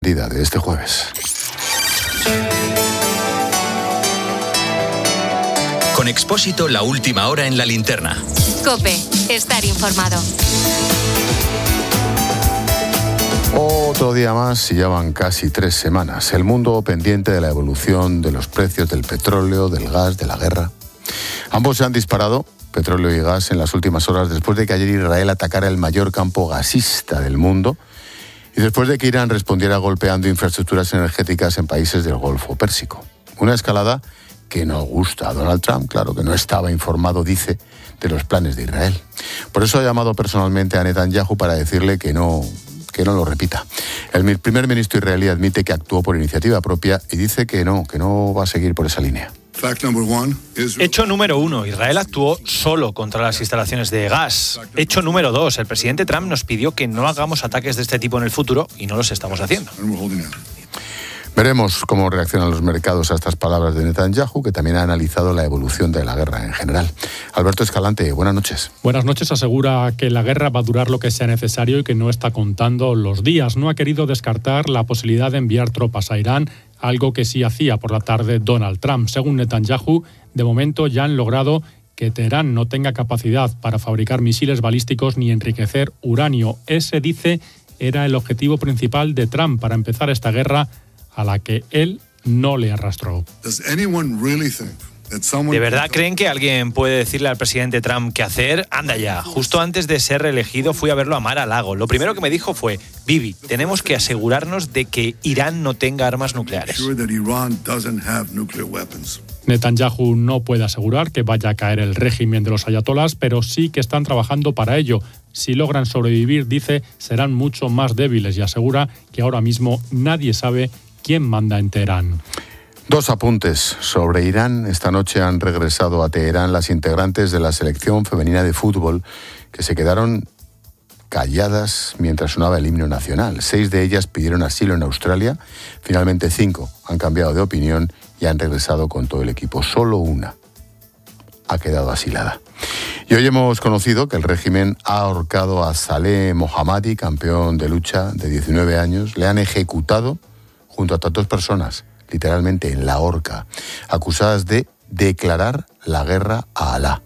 partida de este jueves. Con Expósito, la última hora en la linterna. COPE, estar informado. Otro día más y ya van casi 3 semanas. El mundo pendiente de la evolución de los precios del petróleo, del gas, de la guerra. Ambos se han disparado, petróleo y gas, en las últimas horas después de que ayer Israel atacara el mayor campo gasista del mundo y después de que Irán respondiera golpeando infraestructuras energéticas en países del Golfo Pérsico. Una escalada que no gusta a Donald Trump, claro, que no estaba informado, dice, de los planes de Israel. Por eso ha llamado personalmente a Netanyahu para decirle que no lo repita. El primer ministro israelí admite que actuó por iniciativa propia y dice que no va a seguir por esa línea. Hecho número 1, Israel actuó solo contra las instalaciones de gas. Hecho número 2, el presidente Trump nos pidió que no hagamos ataques de este tipo en el futuro y no los estamos haciendo. Veremos cómo reaccionan los mercados a estas palabras de Netanyahu, que también ha analizado la evolución de la guerra en general. Alberto Escalante, buenas noches. Buenas noches. Asegura que la guerra va a durar lo que sea necesario y que no está contando los días. No ha querido descartar la posibilidad de enviar tropas a Irán, algo que sí hacía por la tarde Donald Trump. Según Netanyahu, de momento ya han logrado que Teherán no tenga capacidad para fabricar misiles balísticos ni enriquecer uranio. Ese, dice, era el objetivo principal de Trump para empezar esta guerra a la que él no le arrastró. ¿De verdad creen que alguien puede decirle al presidente Trump qué hacer? Anda ya, justo antes de ser reelegido fui a verlo a Mar-a-Lago. Lo primero que me dijo fue: Bibi, tenemos que asegurarnos de que Irán no tenga armas nucleares. Netanyahu no puede asegurar que vaya a caer el régimen de los ayatolás, pero sí que están trabajando para ello. Si logran sobrevivir, dice, serán mucho más débiles y asegura que ahora mismo nadie sabe quién manda en Teherán. 2 apuntes sobre Irán. Esta noche han regresado a Teherán las integrantes de la selección femenina de fútbol que se quedaron calladas mientras sonaba el himno nacional. 6 de ellas pidieron asilo en Australia. Finalmente 5 han cambiado de opinión y han regresado con todo el equipo. Solo una ha quedado asilada. Y hoy hemos conocido que el régimen ha ahorcado a Saleh Mohammadi, campeón de lucha de 19 años. Le han ejecutado junto a otras 2 personas, literalmente en la horca, acusadas de declarar la guerra a Alá.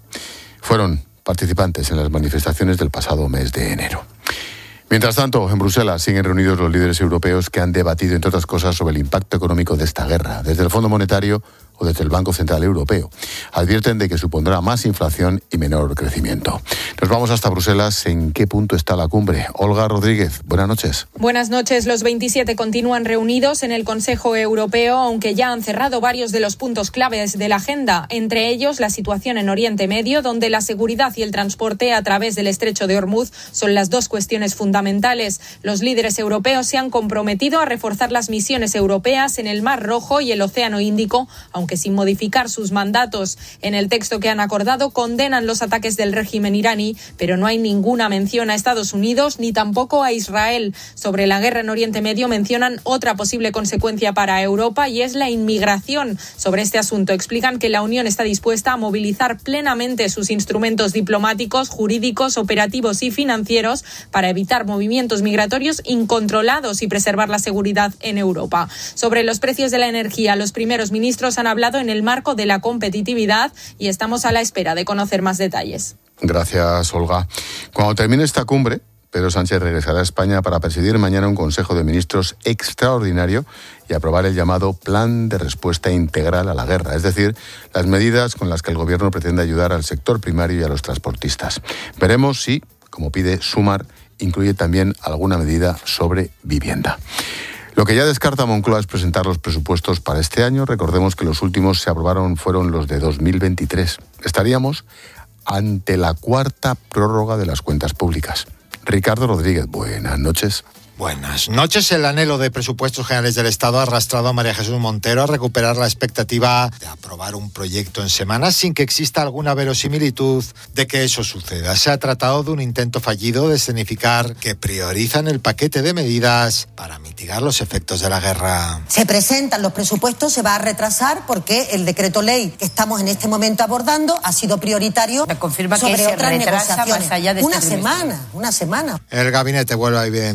Fueron participantes en las manifestaciones del pasado mes de enero. Mientras tanto, en Bruselas siguen reunidos los líderes europeos que han debatido, entre otras cosas, sobre el impacto económico de esta guerra, desde el Fondo Monetario o desde el Banco Central Europeo. Advierten de que supondrá más inflación y menor crecimiento. Nos vamos hasta Bruselas. ¿En qué punto está la cumbre? Olga Rodríguez, buenas noches. Buenas noches. Los 27 continúan reunidos en el Consejo Europeo, aunque ya han cerrado varios de los puntos claves de la agenda, entre ellos la situación en Oriente Medio, donde la seguridad y el transporte a través del Estrecho de Hormuz son las 2 cuestiones fundamentales. Los líderes europeos se han comprometido a reforzar las misiones europeas en el Mar Rojo y el Océano Índico, aunque sin modificar sus mandatos. En el texto que han acordado condenan los ataques del régimen iraní, pero no hay ninguna mención a Estados Unidos ni tampoco a Israel. Sobre la guerra en Oriente Medio mencionan otra posible consecuencia para Europa y es la inmigración. Sobre este asunto explican que la Unión está dispuesta a movilizar plenamente sus instrumentos diplomáticos, jurídicos, operativos y financieros para evitar movimientos migratorios incontrolados y preservar la seguridad en Europa. Sobre los precios de la energía, los primeros ministros han hablado en el marco de la competitividad y estamos a la espera de conocer más detalles. Gracias, Olga. Cuando termine esta cumbre, Pedro Sánchez regresará a España para presidir mañana un Consejo de Ministros extraordinario y aprobar el llamado Plan de Respuesta Integral a la Guerra, es decir, las medidas con las que el Gobierno pretende ayudar al sector primario y a los transportistas. Veremos si, como pide Sumar, incluye también alguna medida sobre vivienda. Lo que ya descarta Moncloa es presentar los presupuestos para este año. Recordemos que los últimos se aprobaron fueron los de 2023. Estaríamos ante la 4ª prórroga de las cuentas públicas. Ricardo Rodríguez, buenas noches. Buenas noches. El anhelo de presupuestos generales del Estado ha arrastrado a María Jesús Montero a recuperar la expectativa de aprobar un proyecto en semanas sin que exista alguna verosimilitud de que eso suceda. Se ha tratado de un intento fallido de escenificar que priorizan el paquete de medidas para mitigar los efectos de la guerra. Se presentan los presupuestos, se va a retrasar porque el decreto ley que estamos en este momento abordando ha sido prioritario confirma sobre que se otras retrasa negociaciones. más allá de Una semana. El gabinete vuelve a evidenciar el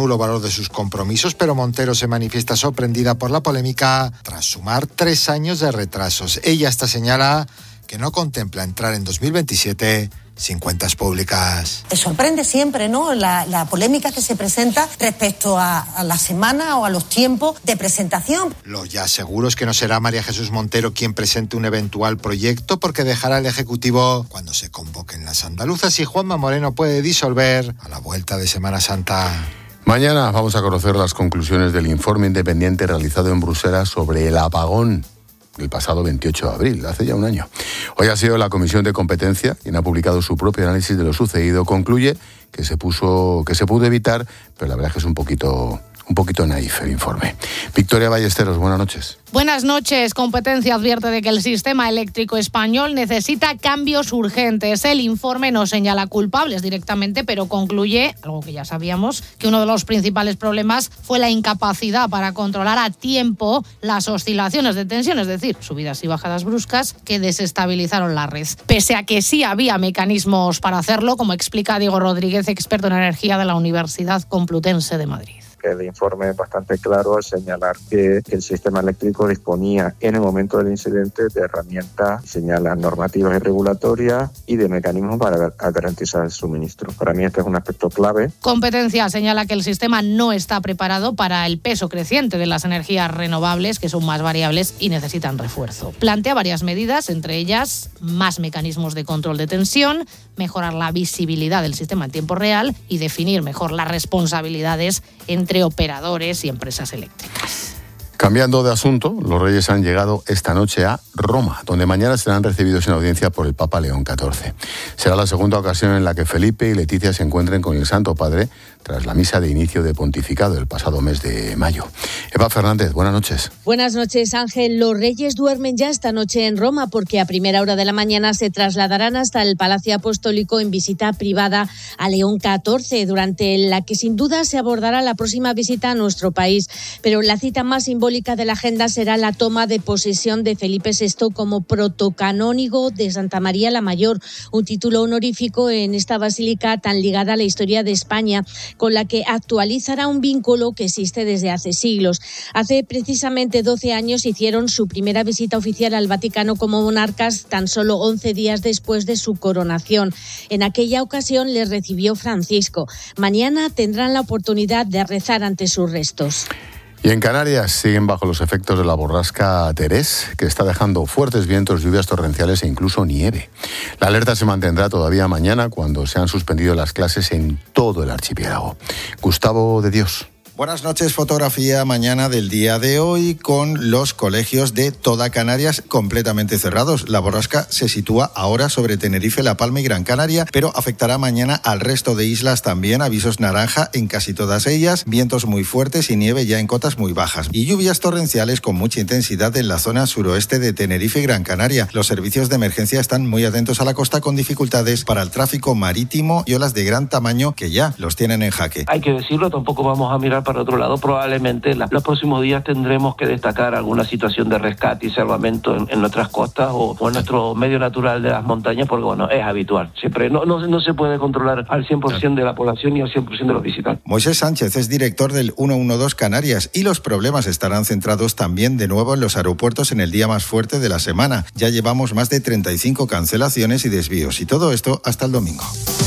nulo valor de sus compromisos, pero Montero se manifiesta sorprendida por la polémica tras sumar 3 años de retrasos. Ella hasta señala que no contempla entrar en 2027 sin cuentas públicas. Te sorprende siempre, ¿no?, la polémica que se presenta respecto a la semana o a los tiempos de presentación. Lo ya seguro es que no será María Jesús Montero quien presente un eventual proyecto, porque dejará el Ejecutivo cuando se convoquen las andaluzas y Juanma Moreno puede disolver a la vuelta de Semana Santa. Mañana vamos a conocer las conclusiones del informe independiente realizado en Bruselas sobre el apagón el pasado 28 de abril, hace ya un año. Hoy ha sido la Comisión de Competencia quien ha publicado su propio análisis de lo sucedido. Concluye que se pudo evitar, pero la verdad es que es un poquito naif el informe. Victoria Ballesteros, buenas noches. Buenas noches. Competencia advierte de que el sistema eléctrico español necesita cambios urgentes. El informe no señala culpables directamente, pero concluye, algo que ya sabíamos, que uno de los principales problemas fue la incapacidad para controlar a tiempo las oscilaciones de tensión, es decir, subidas y bajadas bruscas que desestabilizaron la red. Pese a que sí había mecanismos para hacerlo, como explica Diego Rodríguez, experto en energía de la Universidad Complutense de Madrid. El informe es bastante claro al señalar que el sistema eléctrico disponía en el momento del incidente de herramientas, señala normativas y regulatorias y de mecanismos para garantizar el suministro. Para mí este es un aspecto clave. Competencia señala que el sistema no está preparado para el peso creciente de las energías renovables, que son más variables y necesitan refuerzo. Plantea varias medidas, entre ellas más mecanismos de control de tensión, mejorar la visibilidad del sistema en tiempo real y definir mejor las responsabilidades entre operadores y empresas eléctricas. Cambiando de asunto, los Reyes han llegado esta noche a Roma, donde mañana serán recibidos en audiencia por el Papa León XIV. Será la segunda ocasión en la que Felipe y Leticia se encuentren con el Santo Padre tras la misa de inicio de pontificado el pasado mes de mayo. Eva Fernández, buenas noches. Buenas noches, Ángel. Los Reyes duermen ya esta noche en Roma porque a primera hora de la mañana se trasladarán hasta el Palacio Apostólico en visita privada a León XIV, durante la que sin duda se abordará la próxima visita a nuestro país. Pero la cita más simbólica de la agenda será la toma de posesión de Felipe VI como protocanónigo de Santa María la Mayor, un título honorífico en esta basílica tan ligada a la historia de España, con la que actualizará un vínculo que existe desde hace siglos. Hace precisamente 12 años hicieron su primera visita oficial al Vaticano como monarcas, tan solo 11 días después de su coronación. En aquella ocasión les recibió Francisco. Mañana tendrán la oportunidad de rezar ante sus restos. Y en Canarias siguen bajo los efectos de la borrasca Terés, que está dejando fuertes vientos, lluvias torrenciales e incluso nieve. La alerta se mantendrá todavía mañana, cuando se han suspendido las clases en todo el archipiélago. Gustavo de Dios. Buenas noches, fotografía mañana del día de hoy con los colegios de toda Canarias completamente cerrados. La borrasca se sitúa ahora sobre Tenerife, La Palma y Gran Canaria, pero afectará mañana al resto de islas también. Avisos naranja en casi todas ellas, vientos muy fuertes y nieve ya en cotas muy bajas. Y lluvias torrenciales con mucha intensidad en la zona suroeste de Tenerife y Gran Canaria. Los servicios de emergencia están muy atentos a la costa con dificultades para el tráfico marítimo y olas de gran tamaño que ya los tienen en jaque. Hay que decirlo, tampoco vamos a mirar para otro lado. Probablemente los próximos días tendremos que destacar alguna situación de rescate y salvamento en nuestras costas o en nuestro medio natural de las montañas, porque bueno, es habitual. Siempre no se puede controlar al 100% de la población y al 100% de los visitantes. Moisés Sánchez es director del 112 Canarias y los problemas estarán centrados también de nuevo en los aeropuertos en el día más fuerte de la semana. Ya llevamos más de 35 cancelaciones y desvíos, y todo esto hasta el domingo.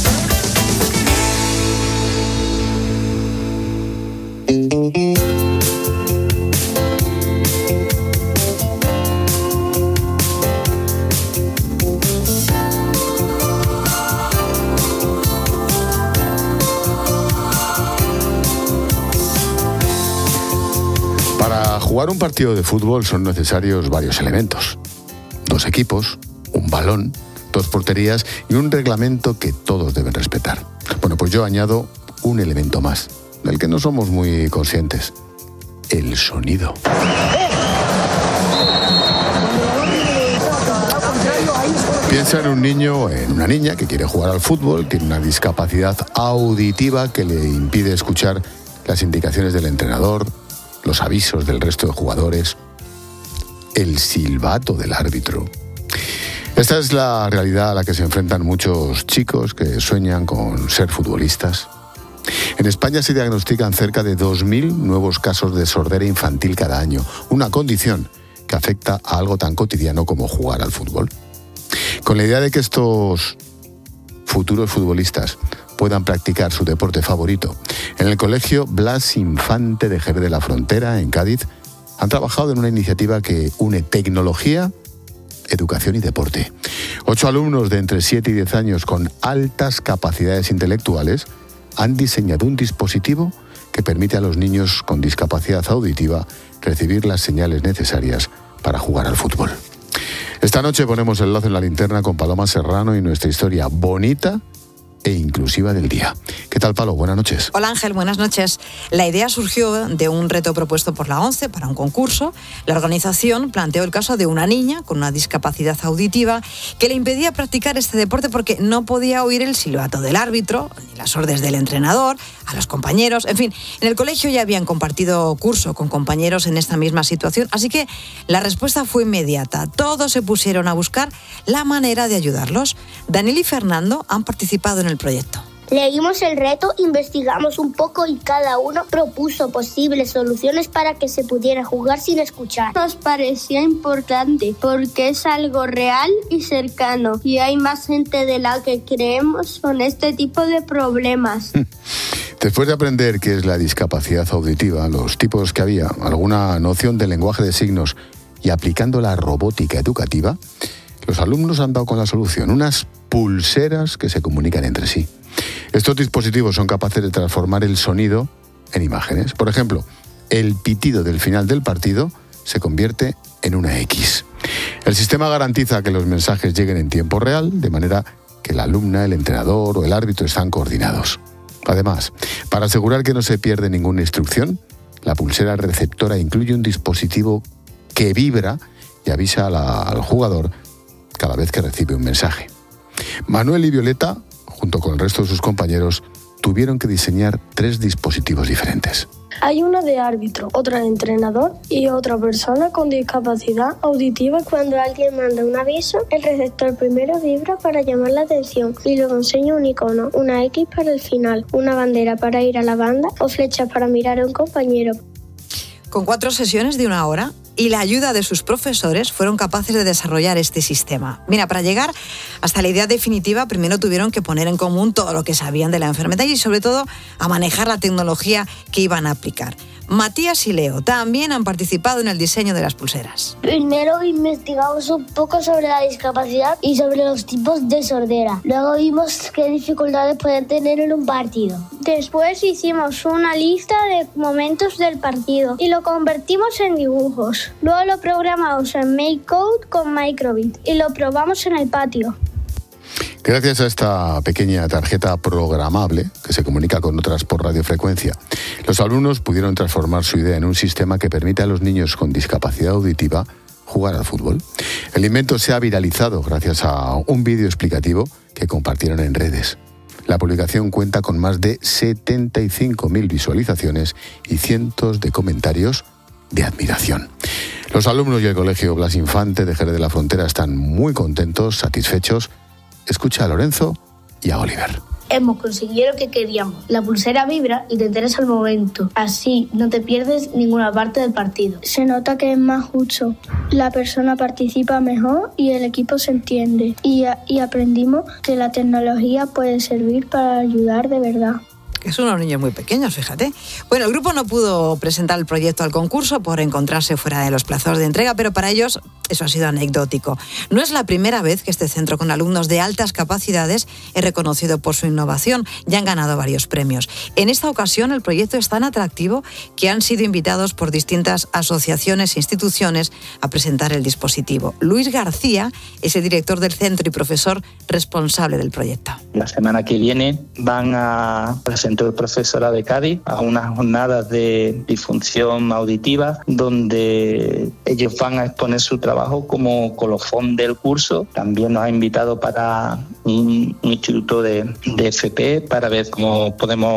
Para jugar un partido de fútbol son necesarios varios elementos. 2 equipos, un balón, 2 porterías y un reglamento que todos deben respetar. Bueno, pues yo añado un elemento más, del que no somos muy conscientes: el sonido. Piensa en un niño o en una niña que quiere jugar al fútbol, tiene una discapacidad auditiva que le impide escuchar las indicaciones del entrenador, los avisos del resto de jugadores, el silbato del árbitro. Esta es la realidad a la que se enfrentan muchos chicos que sueñan con ser futbolistas. En España se diagnostican cerca de 2.000 nuevos casos de sordera infantil cada año, una condición que afecta a algo tan cotidiano como jugar al fútbol. Con la idea de que estos futuros futbolistas puedan practicar su deporte favorito, en el Colegio Blas Infante de Jerez de la Frontera, en Cádiz, han trabajado en una iniciativa que une tecnología, educación y deporte. 8 alumnos de entre 7 y 10 años con altas capacidades intelectuales han diseñado un dispositivo que permite a los niños con discapacidad auditiva recibir las señales necesarias para jugar al fútbol. Esta noche ponemos el lazo en la linterna con Paloma Serrano y nuestra historia bonita e inclusiva del día. ¿Qué tal, Palo? Buenas noches. Hola, Ángel. Buenas noches. La idea surgió de un reto propuesto por la ONCE para un concurso. La organización planteó el caso de una niña con una discapacidad auditiva que le impedía practicar este deporte porque no podía oír el silbato del árbitro, ni las órdenes del entrenador, a los compañeros. En fin, en el colegio ya habían compartido curso con compañeros en esta misma situación, así que la respuesta fue inmediata. Todos se pusieron a buscar la manera de ayudarlos. Daniel y Fernando han participado en el proyecto. Leímos el reto, investigamos un poco y cada uno propuso posibles soluciones para que se pudiera jugar sin escuchar. Nos parecía importante porque es algo real y cercano y hay más gente de la que creemos con este tipo de problemas. Después de aprender qué es la discapacidad auditiva, los tipos que había, alguna noción del lenguaje de signos y aplicando la robótica educativa, los alumnos han dado con la solución, unas pulseras que se comunican entre sí. Estos dispositivos son capaces de transformar el sonido en imágenes. Por ejemplo, el pitido del final del partido se convierte en una X. El sistema garantiza que los mensajes lleguen en tiempo real, de manera que la alumna, el entrenador o el árbitro están coordinados. Además, para asegurar que no se pierde ninguna instrucción, la pulsera receptora incluye un dispositivo que vibra y avisa al jugador cada vez que recibe un mensaje. Manuel y Violeta, junto con el resto de sus compañeros, tuvieron que diseñar 3 dispositivos diferentes. Hay uno de árbitro, otra de entrenador y otra persona con discapacidad auditiva. Cuando alguien manda un aviso, el receptor primero vibra para llamar la atención y luego enseña un icono, una X para el final, una bandera para ir a la banda o flechas para mirar a un compañero. Con 4 sesiones de 1 hora y la ayuda de sus profesores fueron capaces de desarrollar este sistema. Mira, para llegar hasta la idea definitiva, primero tuvieron que poner en común todo lo que sabían de la enfermedad y sobre todo a manejar la tecnología que iban a aplicar. Matías y Leo también han participado en el diseño de las pulseras. Primero investigamos un poco sobre la discapacidad y sobre los tipos de sordera. Luego vimos qué dificultades pueden tener en un partido. Después hicimos una lista de momentos del partido y lo convertimos en dibujos. Luego lo programamos en MakeCode con Microbit y lo probamos en el patio. Gracias a esta pequeña tarjeta programable, que se comunica con otras por radiofrecuencia, los alumnos pudieron transformar su idea en un sistema que permite a los niños con discapacidad auditiva jugar al fútbol. El invento se ha viralizado gracias a un vídeo explicativo que compartieron en redes. La publicación cuenta con más de 75.000 visualizaciones y cientos de comentarios de admiración. Los alumnos y el Colegio Blas Infante de Jerez de la Frontera están muy contentos, satisfechos. Escucha a Lorenzo y a Oliver. Hemos conseguido lo que queríamos. La pulsera vibra y te enteras al momento. Así no te pierdes ninguna parte del partido. Se nota que es más justo. La persona participa mejor y el equipo se entiende. Y aprendimos que la tecnología puede servir para ayudar de verdad. Es unos niños muy pequeños, fíjate. Bueno, el grupo no pudo presentar el proyecto al concurso por encontrarse fuera de los plazos de entrega, pero para ellos eso ha sido anecdótico. No es la primera vez que este centro con alumnos de altas capacidades es reconocido por su innovación. Ya han ganado varios premios. En esta ocasión el proyecto es tan atractivo que han sido invitados por distintas asociaciones e instituciones a presentar el dispositivo. Luis García es el director del centro y profesor responsable del proyecto. La semana que viene van a presentar el profesorado de Cádiz a unas jornadas de disfunción auditiva donde ellos van a exponer su trabajo como colofón del curso. También nos ha invitado para un instituto de FP para ver cómo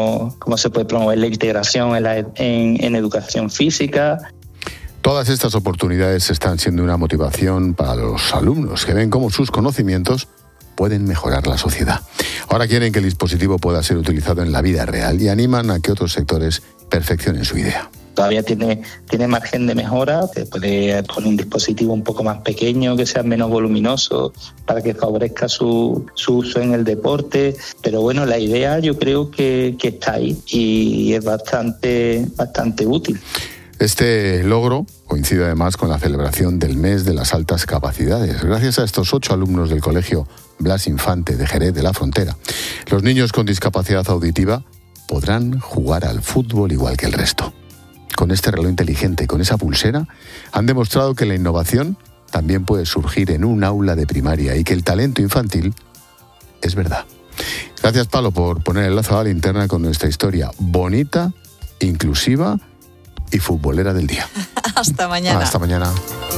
se puede promover la integración en educación física. Todas estas oportunidades están siendo una motivación para los alumnos que ven cómo sus conocimientos pueden mejorar la sociedad. Ahora quieren que el dispositivo pueda ser utilizado en la vida real y animan a que otros sectores perfeccionen su idea. Todavía tiene margen de mejora, se puede poner un dispositivo un poco más pequeño, que sea menos voluminoso, para que favorezca su uso en el deporte. Pero bueno, la idea yo creo que está ahí y es bastante útil. Este logro coincide además con la celebración del mes de las altas capacidades. Gracias a estos 8 alumnos del colegio Blas Infante de Jerez de la Frontera, los niños con discapacidad auditiva podrán jugar al fútbol igual que el resto. Con este reloj inteligente, con esa pulsera, han demostrado que la innovación también puede surgir en un aula de primaria y que el talento infantil es verdad. Gracias, Palo, por poner el lazo a la linterna con nuestra historia bonita, inclusiva y futbolera del día. Hasta mañana. Hasta mañana.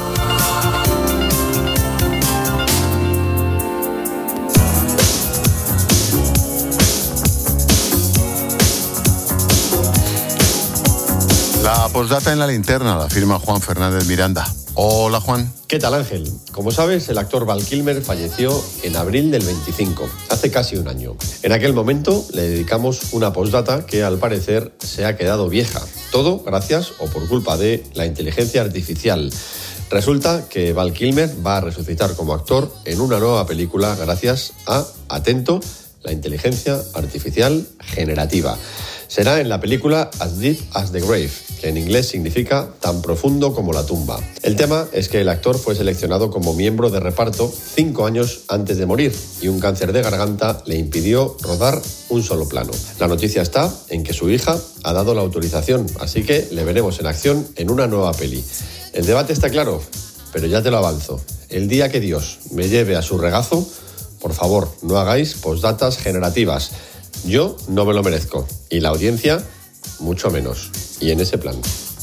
La postdata en la linterna la firma Juan Fernández Miranda. Hola, Juan. ¿Qué tal, Ángel? Como sabes, el actor Val Kilmer falleció en abril del 25, hace casi un año. En aquel momento le dedicamos una postdata que al parecer se ha quedado vieja. Todo gracias o por culpa de la inteligencia artificial. Resulta que Val Kilmer va a resucitar como actor en una nueva película gracias a, atento, la inteligencia artificial generativa. Será en la película As Deep as the Grave, que en inglés significa tan profundo como la tumba. El tema es que el actor fue seleccionado como miembro de reparto 5 años antes de morir y un cáncer de garganta le impidió rodar un solo plano. La noticia está en que su hija ha dado la autorización, así que le veremos en acción en una nueva peli. El debate está claro, pero ya te lo avanzo. El día que Dios me lleve a su regazo, por favor, no hagáis postdatas generativas. Yo no me lo merezco y la audiencia mucho menos. Y en ese plan.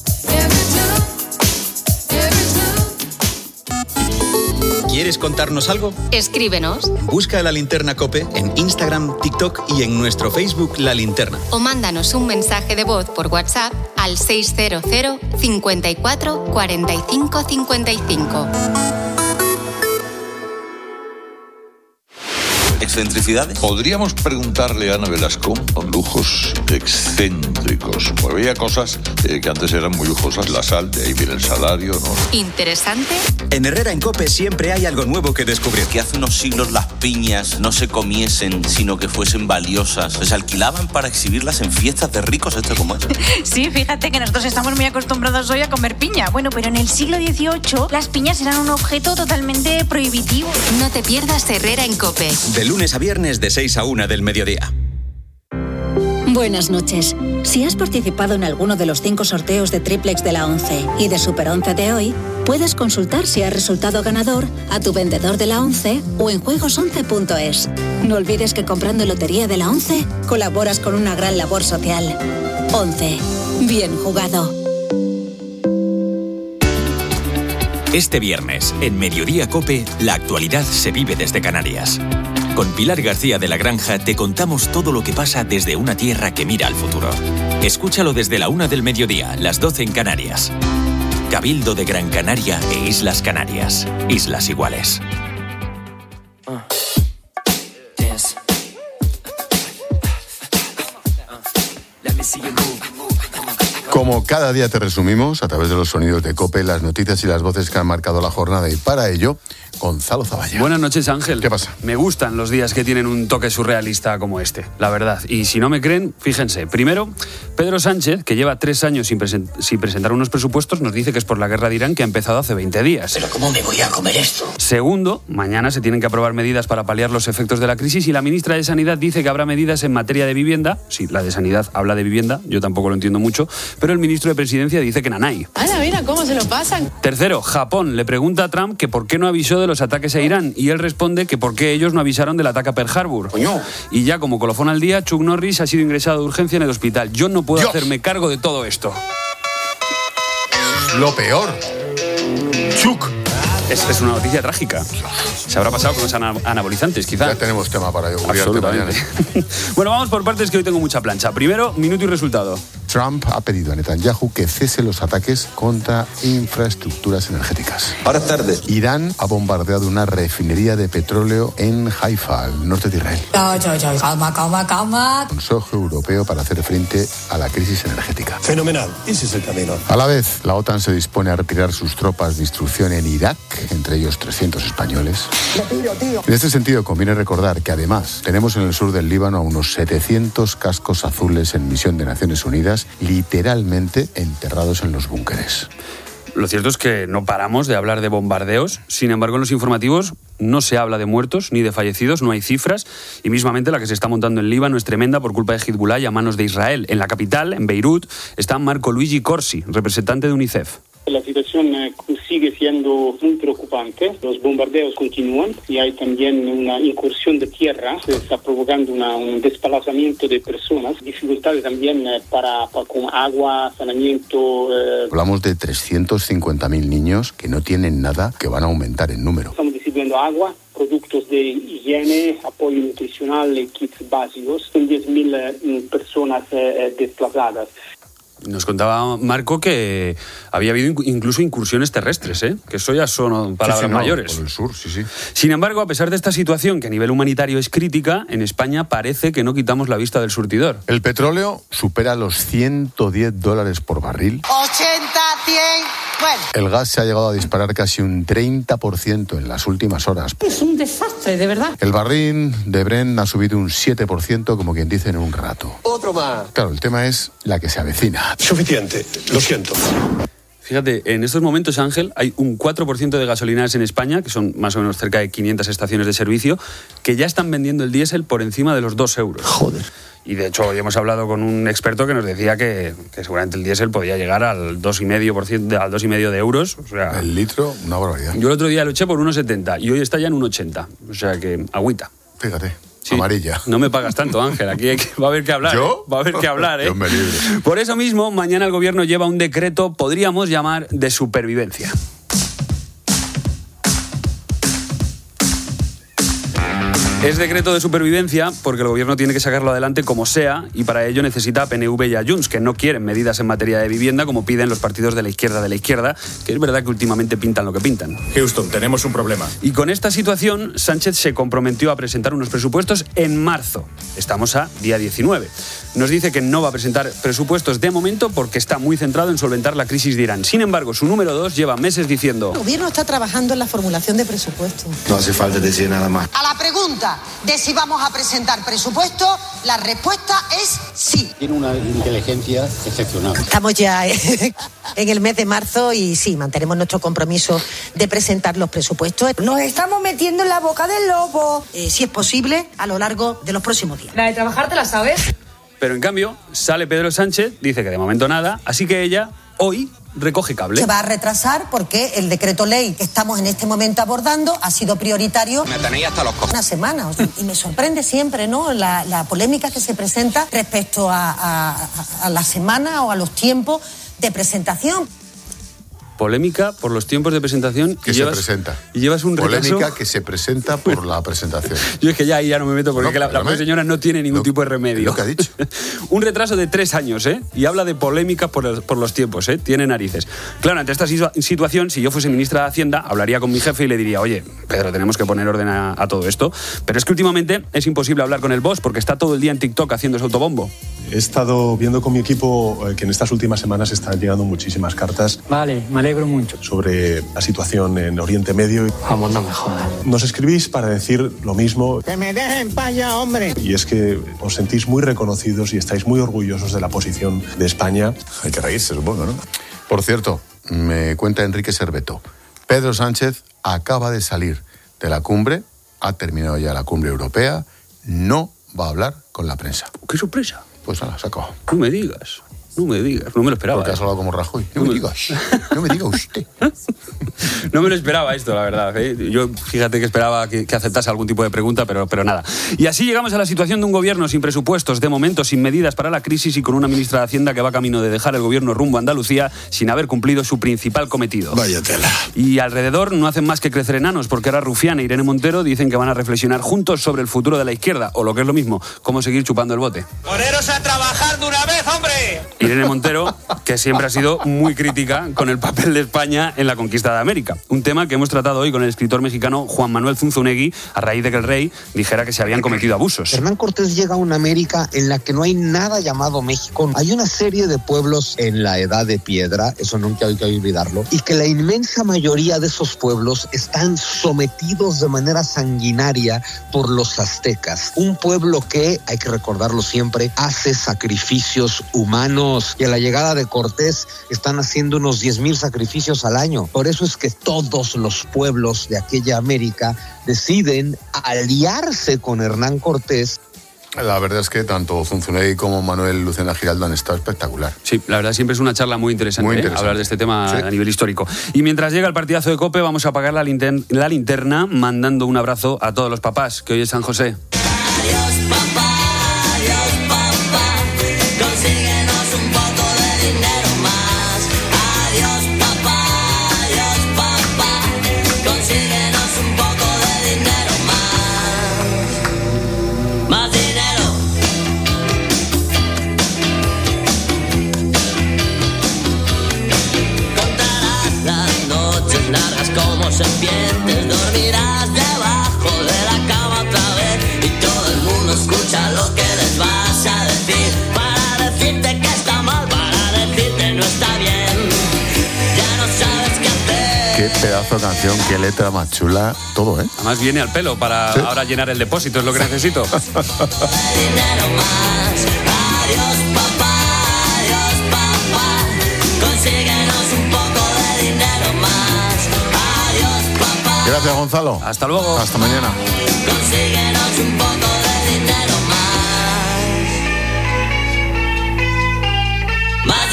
¿Quieres contarnos algo? Escríbenos. Busca La Linterna COPE en Instagram, TikTok y en nuestro Facebook La Linterna. O mándanos un mensaje de voz por WhatsApp al 600 54 45 55. Excentricidades. Podríamos preguntarle a Ana Velasco con lujos excéntricos. Pues había cosas que antes eran muy lujosas. La sal, de ahí viene el salario, ¿no? ¿Interesante? En Herrera en COPE siempre hay algo nuevo que descubrir. Que hace unos siglos las piñas no se comiesen, sino que fuesen valiosas. Se alquilaban para exhibirlas en fiestas de ricos. ¿Esto cómo es? Sí, fíjate que nosotros estamos muy acostumbrados hoy a comer piña. Bueno, pero en el siglo XVIII las piñas eran un objeto totalmente prohibitivo. No te pierdas Herrera en COPE. De lunes a viernes de 6 a 1 del mediodía. Buenas noches. Si has participado en alguno de los 5 sorteos de Triplex de la 11 y de Super 11 de hoy, puedes consultar si has resultado ganador a tu vendedor de la 11 o en juegos11.es. No olvides que comprando Lotería de la 11 colaboras con una gran labor social. 11. Bien jugado. Este viernes, en Mediodía COPE, la actualidad se vive desde Canarias. Con Pilar García de la Granja te contamos todo lo que pasa desde una tierra que mira al futuro. Escúchalo desde la 1 del mediodía, las 12 en Canarias. Cabildo de Gran Canaria e Islas Canarias. Islas iguales. Como cada día te resumimos, a través de los sonidos de COPE, las noticias y las voces que han marcado la jornada, y para ello, Gonzalo Zavalla. Buenas noches, Ángel. ¿Qué pasa? Me gustan los días que tienen un toque surrealista como este, la verdad. Y si no me creen, fíjense. Primero, Pedro Sánchez, que lleva 3 años sin presentar unos presupuestos, nos dice que es por la guerra de Irán que ha empezado hace 20 días. ¿Pero cómo me voy a comer esto? Segundo, mañana se tienen que aprobar medidas para paliar los efectos de la crisis y la ministra de Sanidad dice que habrá medidas en materia de vivienda. Sí, la de Sanidad habla de vivienda, yo tampoco lo entiendo mucho, pero el ministro de Presidencia dice que nanay. Ana, mira cómo se lo pasan. Tercero, Japón le pregunta a Trump que por qué no avisó de los ataques a Irán y él responde que por qué ellos no avisaron del ataque a Pearl Harbor. Coño. Y ya como colofón al día, Chuck Norris ha sido ingresado de urgencia en el hospital. Yo no puedo hacerme cargo de todo esto. Lo peor. Chuck. Es una noticia trágica. Se habrá pasado con los anabolizantes, quizá. Ya tenemos tema para yogurearte mañana. Bueno, vamos por partes que hoy tengo mucha plancha. Primero, minuto y resultado. Trump ha pedido a Netanyahu que cese los ataques contra infraestructuras energéticas. Buenas tardes. Irán ha bombardeado una refinería de petróleo en Haifa, al norte de Israel. Consejo Europeo para hacer frente a la crisis energética. Fenomenal. Ese es el camino. A la vez, la OTAN se dispone a retirar sus tropas de instrucción en Irak, entre ellos 300 españoles. En este sentido, conviene recordar que además tenemos en el sur del Líbano a unos 700 cascos azules en misión de Naciones Unidas, literalmente enterrados en los búnkeres. Lo cierto es que no paramos de hablar de bombardeos. Sin embargo, en los informativos no se habla de muertos ni de fallecidos, no hay cifras. Y mismamente la que se está montando en Líbano es tremenda por culpa de Hezbollah y a manos de Israel. En la capital, en Beirut, está Marco Luigi Corsi, representante de UNICEF. La situación sigue siendo muy preocupante. Los bombardeos continúan y hay también una incursión de tierra. Se está provocando un desplazamiento de personas. Dificultades también con agua, saneamiento. Hablamos de 350.000 niños que no tienen nada, que van a aumentar en número. Estamos distribuyendo agua, productos de higiene, apoyo nutricional, kits básicos. Son 10.000 personas desplazadas. Nos contaba Marco que había habido incluso incursiones terrestres, que eso ya son palabras mayores. Por el sur, sí. Sin embargo, a pesar de esta situación, que a nivel humanitario es crítica, en España parece que no quitamos la vista del surtidor. El petróleo supera los $110 por barril. 80, 100, bueno. El gas se ha llegado a disparar casi un 30% en las últimas horas. Es un desastre, de verdad. El barril de Brent ha subido un 7%, como quien dice, en un rato. Otro más. Claro, el tema es la que se avecina. Suficiente, lo siento. Fíjate, en estos momentos, Ángel, hay un 4% de gasolineras en España, que son más o menos cerca de 500 estaciones de servicio, que ya están vendiendo el diésel por encima de los 2 euros. Joder. Y de hecho, hoy hemos hablado con un experto que nos decía que seguramente el diésel podía llegar al 2,5%, al 2,5 de euros. O sea, el litro, una barbaridad. Yo el otro día lo eché por 1,70 y hoy está ya en 1,80. O sea que, agüita. Fíjate. Sí, amarilla. No me pagas tanto, Ángel. Aquí va a haber que hablar. ¿Yo? Va a haber que hablar, Yo me libre. Por eso mismo, mañana el gobierno lleva un decreto, podríamos llamar, de supervivencia. Es decreto de supervivencia porque el gobierno tiene que sacarlo adelante como sea y para ello necesita a PNV y a Junts, que no quieren medidas en materia de vivienda como piden los partidos de la izquierda, que es verdad que últimamente pintan lo que pintan. Houston, tenemos un problema. Y con esta situación, Sánchez se comprometió a presentar unos presupuestos en marzo. Estamos a día 19. Nos dice que no va a presentar presupuestos de momento porque está muy centrado en solventar la crisis de Irán. Sin embargo, su número 2 lleva meses diciendo: el gobierno está trabajando en la formulación de presupuestos. No hace falta decir nada más. A la pregunta de si vamos a presentar presupuesto, la respuesta es sí. Tiene una inteligencia excepcional. Estamos ya en el mes de marzo y sí, mantenemos nuestro compromiso de presentar los presupuestos. Nos estamos metiendo en la boca del lobo, si es posible, a lo largo de los próximos días. La de trabajar te la sabes. Pero en cambio, sale Pedro Sánchez, dice que de momento nada, así que ella hoy recoge cable. Se va a retrasar porque el decreto ley que estamos en este momento abordando ha sido prioritario. Me tenéis hasta los cojones. Una semana. Y me sorprende siempre, ¿no?, la polémica que se presenta respecto a la semana o a los tiempos de presentación. Polémica por los tiempos de presentación que se presenta. Y llevas un retraso. Polémica que se presenta por la presentación. Yo es que ya no me meto porque la pobre señora no tiene ningún tipo de remedio. Lo que ha dicho. Un retraso de 3 años, y habla de polémica por los tiempos, tiene narices. Claro, ante esta situación, si yo fuese ministra de Hacienda, hablaría con mi jefe y le diría: oye, Pedro, tenemos que poner orden a todo esto. Pero es que últimamente es imposible hablar con el boss porque está todo el día en TikTok haciendo su autobombo. He estado viendo con mi equipo que en estas últimas semanas están llegando muchísimas cartas. Vale, me alegro mucho. Sobre la situación en Oriente Medio. Vamos, no me jodas. Nos escribís para decir lo mismo. ¡Que me dejen pa' allá, hombre! Y es que os sentís muy reconocidos y estáis muy orgullosos de la posición de España. Hay que reírse, supongo, ¿no? Por cierto, me cuenta Enrique Serveto, Pedro Sánchez acaba de salir de la cumbre, ha terminado ya la cumbre europea, no va a hablar con la prensa. ¡Qué sorpresa! Pues nada, se acabó. No me digas, no me lo esperaba. Porque has hablado como Rajoy. No me diga usted. No me lo esperaba esto, la verdad. Yo, fíjate que esperaba que aceptase algún tipo de pregunta, pero nada. Y así llegamos a la situación de un gobierno sin presupuestos, de momento sin medidas para la crisis y con una ministra de Hacienda que va camino de dejar el gobierno rumbo a Andalucía sin haber cumplido su principal cometido. Vaya tela. Y alrededor no hacen más que crecer enanos, porque ahora Rufián e Irene Montero dicen que van a reflexionar juntos sobre el futuro de la izquierda, o lo que es lo mismo, cómo seguir chupando el bote. ¡Poneros a trabajar de una vez, hombre! Irene Montero, que siempre ha sido muy crítica con el papel de España en la conquista de América. Un tema que hemos tratado hoy con el escritor mexicano Juan Manuel Zunzunegui, a raíz de que el rey dijera que se habían cometido abusos. Hernán Cortés llega a una América en la que no hay nada llamado México. Hay una serie de pueblos en la Edad de Piedra, eso nunca hay que olvidarlo, y que la inmensa mayoría de esos pueblos están sometidos de manera sanguinaria por los aztecas. Un pueblo que, hay que recordarlo siempre, hace sacrificios humanos, y a la llegada de Cortés están haciendo unos 10,000 sacrificios al año. Por eso es que todos los pueblos de aquella América deciden aliarse con Hernán Cortés. La verdad es que tanto Zunzunegui como Manuel Lucena Giraldo han estado espectacular. Sí, la verdad siempre es una charla muy interesante, hablar de este tema a nivel histórico. Y mientras llega el partidazo de COPE, vamos a apagar la linterna mandando un abrazo a todos los papás, que hoy es San José. Adiós, papá, consíguenos un poco de dinero más. Adiós, papá, consíguenos un poco de dinero más. Más dinero. Contarás las noches largas como serpientes, dormirás debajo de la cama otra vez y todo el mundo escucha lo que les vas a decir, para decirte que está mal, para decirte no está bien, ya no sabes qué hacer. Qué pedazo de canción, qué letra más chula, todo, ¿eh? Además viene al pelo para ahora llenar el depósito, es lo que necesito. Dinero más. Adiós, papá, consíguenos un poco de dinero más. Adiós, papá. Gracias, Gonzalo. Hasta luego. Hasta mañana. Consíguenos un poco de dinero más. Más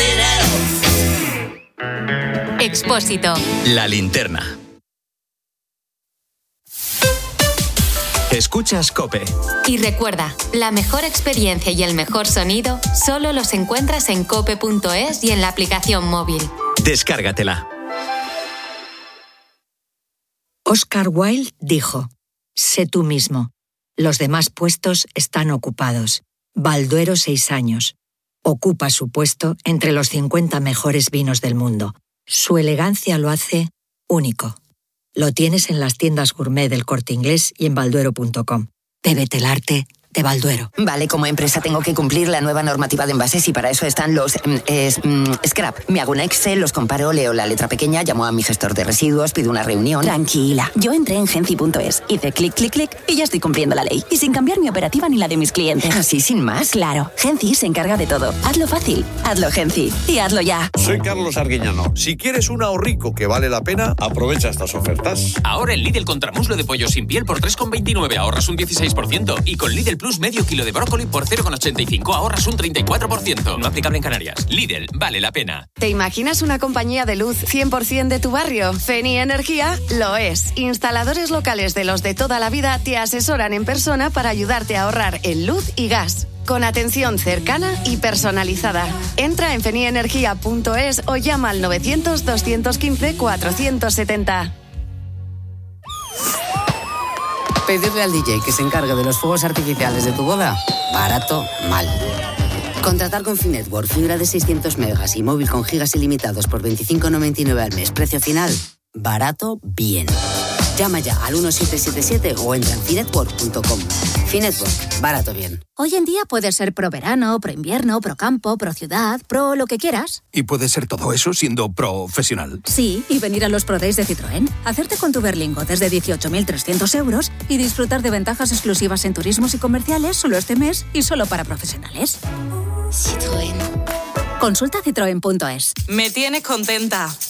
dinero. Expósito. La linterna. Escuchas COPE. Y recuerda, la mejor experiencia y el mejor sonido solo los encuentras en cope.es y en la aplicación móvil. Descárgatela. Oscar Wilde dijo: sé tú mismo. Los demás puestos están ocupados. Balduero 6 años. Ocupa su puesto entre los 50 mejores vinos del mundo. Su elegancia lo hace único. Lo tienes en las tiendas gourmet del Corte Inglés y en balduero.com. Bébete el arte de Balduero. Vale, como empresa tengo que cumplir la nueva normativa de envases y para eso están los scrap. Me hago un Excel, los comparo, leo la letra pequeña, llamo a mi gestor de residuos, pido una reunión. Tranquila, yo entré en Genci.es, hice clic, clic, clic y ya estoy cumpliendo la ley. Y sin cambiar mi operativa ni la de mis clientes. ¿Así, sin más? Claro, Genci se encarga de todo. Hazlo fácil, hazlo Genci y hazlo ya. Soy Carlos Arguiñano. Si quieres un ahorrico que vale la pena, aprovecha estas ofertas. Ahora en Lidl contramuslo de pollo sin piel por 3,29 ahorras un 16%. Y con Lidl Plus medio kilo de brócoli por 0,85 ahorras un 34%. No aplicable en Canarias. Lidl, vale la pena. ¿Te imaginas una compañía de luz 100% de tu barrio? Feni Energía lo es. Instaladores locales de los de toda la vida te asesoran en persona para ayudarte a ahorrar en luz y gas, con atención cercana y personalizada. Entra en fenienergia.es o llama al 900-215-470. Pedirle al DJ que se encargue de los fuegos artificiales de tu boda, barato, mal. Contratar con Finetwork fibra de 600 megas y móvil con gigas ilimitados por 25,99 al mes, precio final, barato, bien. Llama ya al 1777 o entra en finetwork.com. Finetwork, barato bien. Hoy en día puedes ser pro verano, pro invierno, pro campo, pro ciudad, pro lo que quieras. ¿Y puedes ser todo eso siendo profesional? Sí, y venir a los Pro Days de Citroën, hacerte con tu Berlingo desde 18.300 euros y disfrutar de ventajas exclusivas en turismos y comerciales solo este mes y solo para profesionales. Citroën. Consulta citroen.es. Me tienes contenta.